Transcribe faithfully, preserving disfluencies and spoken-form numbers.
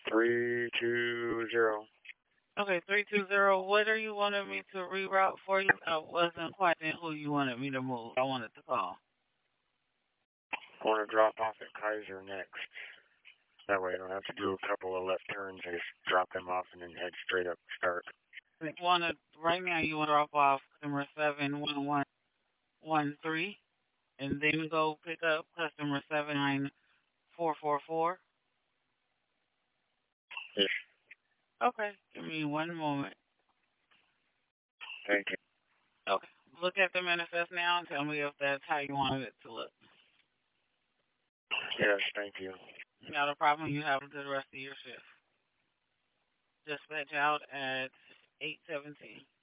three two zero. Okay, three two zero. What are you wanting me to reroute for you? I wasn't quite in who you wanted me to move. I wanted to call. I want to drop off at Kaiser next. That way I don't have to do a couple of left turns. I just drop them off and then head straight up start. You want to, right now you want to drop off customer seven one one one three and then go pick up customer seven nine four four four. Yes. Okay, give me one moment. Thank you. Okay, look at the manifest now and tell me if that's how you wanted it to look. Yes, thank you. Not a problem. You have a good rest of your shift. Dispatch out at eight seventeen.